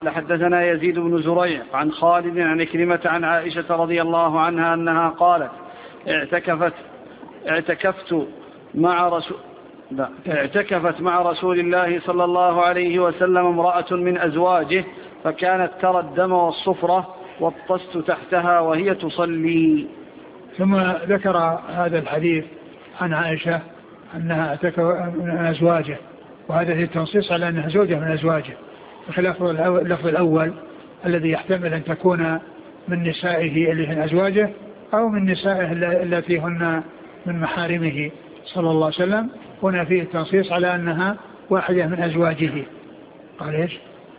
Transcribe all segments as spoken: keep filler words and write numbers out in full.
حدثنا يزيد بن زريع عن خالد عن كلمة عن عائشة رضي الله عنها أنها قالت اعتكفت اعتكفت مع رسول اعتكفت مع رسول الله صلى الله عليه وسلم امرأة من أزواجه فكانت ترى الدم والصفرة واطست تحتها وهي تصلي. ثم ذكر هذا الحديث عن عائشة أنها اعتكفت من أزواجه، وهذا هي التنصيص على أنها زوجة من أزواجه، بخلاف اللفظ الأول الذي يحتمل أن تكون من نسائه اللي هن أزواجه أو من نسائه التي هن من محارمه صلى الله عليه وسلم. هنا فيه التنصيص على أنها واحدة من أزواجه. قال إيش؟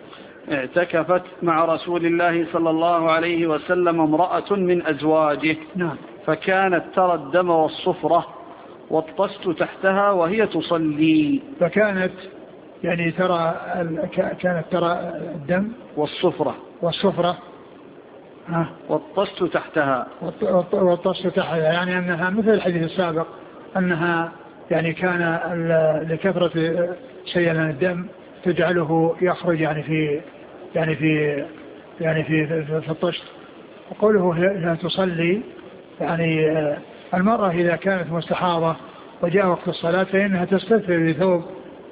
اعتكفت مع رسول الله صلى الله عليه وسلم امرأة من أزواجه. نعم. فكانت ترى الدم والصفرة واطست تحتها وهي تصلي. فكانت يعني ترى كانت ترى الدم والصفرة والصفرة ها واطست تحتها واطست تحتها، يعني أنها مثل الحديث السابق أنها يعني كان لكثرة سيلان الدم تجعله يخرج يعني في يعني في يعني في في, في الطشت. وقوله لا تصلي يعني المرأة إذا كانت مستحاضة وجاء وقت الصلاة فإنها تستتر بثوب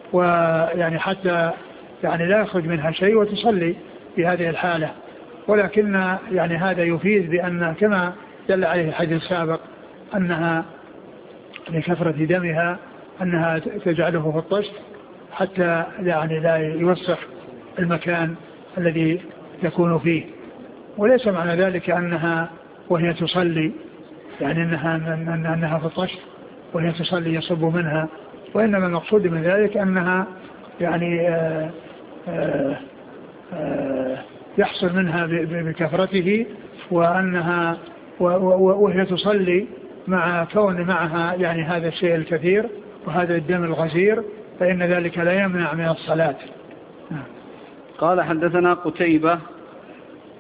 ويعني حتى يعني لا يخرج منها شيء وتصلي في هذه الحالة. ولكن يعني هذا يفيد بأن كما دل عليه الحديث السابق أنها لكثرة دمها أنها تجعله في الطشت حتى يعني لا يوسخ المكان الذي تكون فيه. وليس معنى ذلك أنها وهي تصلي يعني أنها, أنها في الطشت وهي تصلي يصب منها، وإنما المقصود من ذلك أنها يعني آآ آآ آآ يحصل منها بكثرته، وأنها وهي تصلي مع كون معها يعني هذا الشيء الكثير وهذا الدم الغزير، فإن ذلك لا يمنع من الصلاة. قال حدثنا قتيبة